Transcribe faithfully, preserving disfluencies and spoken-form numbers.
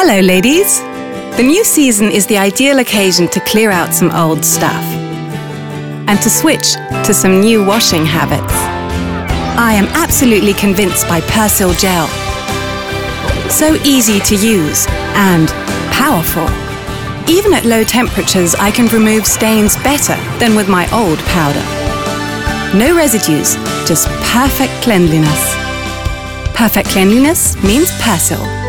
Hello, ladies. The new season is the ideal occasion to clear out some old stuff and to switch to some new washing habits. I am absolutely convinced by Persil Gel. So easy to use and powerful. Even at low temperatures, I can remove stains better than with my old powder. No residues, just perfect cleanliness. Perfect cleanliness means Persil.